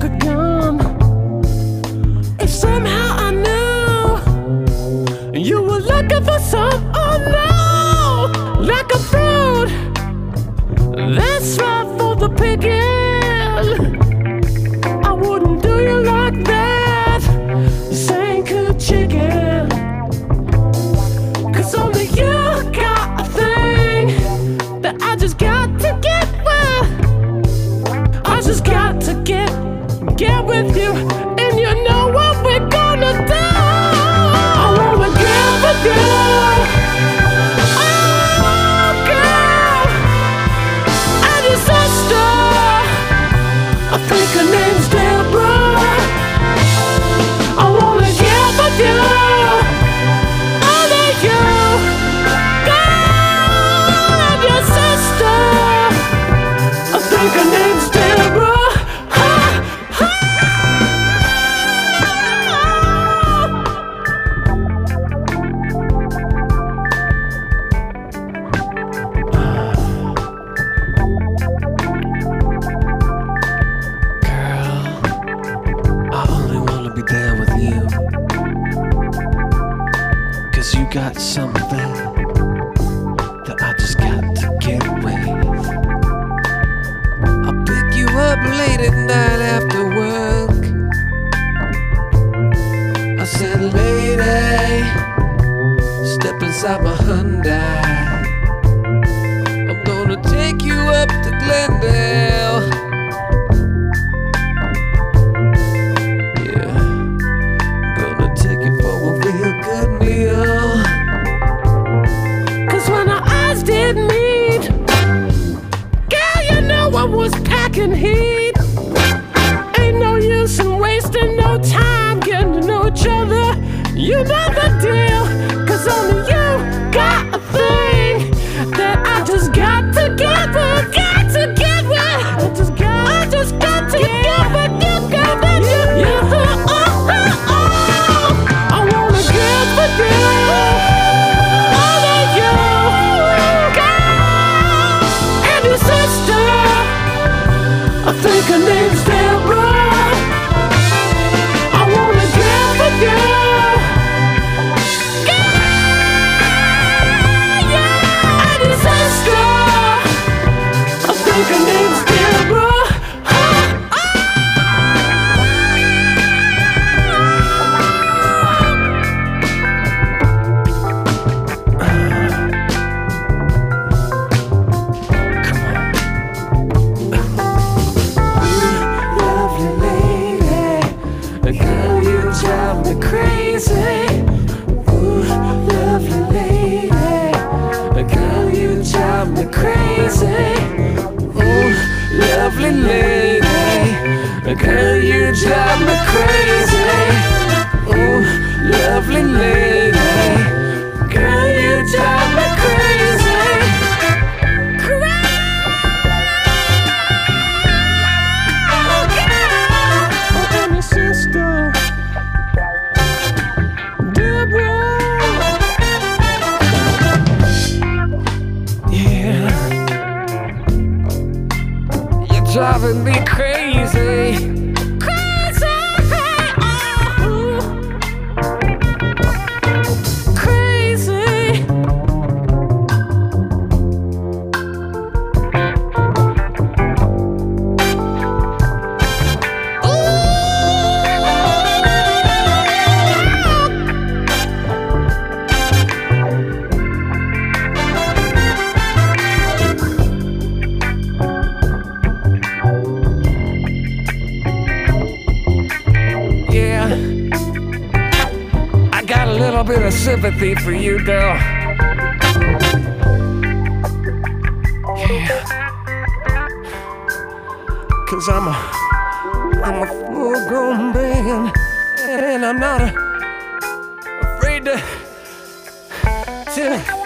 a gun. If somehow I knew you were looking for some, oh no, like a fruit that's ripe for the picking, I wouldn't do you like that. This ain't good chicken, 'cause only you got a thing that I just got to get with. I just got to get with you, and you know what we're gonna do. I wanna get with you. Oh, girl, I'm your sister. I think her name's Deborah. I wanna get with you. Only you. Girl, I'm your sister. I think her name's Deborah. You got something that I just got to get with. I'll pick you up late at night after work. I said, lady, step inside my Hyundai. I'm gonna take you up to Glendale. Yeah, gonna take you for a real good meal. Didn't meet, girl, you know I was packing heat. Ain't no use in wasting no time getting to know each other. You know the deal, 'cause only you got a thing that I just got to get with, got to get with. I just got to get with you, got with you. Yeah, I wanna get with you. I think her name's Deborah. I wanna get with you. Yeah, and your sister. I think her name's Deborah. Drive me crazy, ooh, lovely lady. Girl, you drive me crazy, ooh, lovely lady. Girl, you drive me crazy, ooh, lovely lady. Girl, you drive me crazy. Driving me crazy, crazy, oh, crazy. A little bit of sympathy for you, girl. Yeah. 'Cause I'm a full-grown man, and I'm not afraid to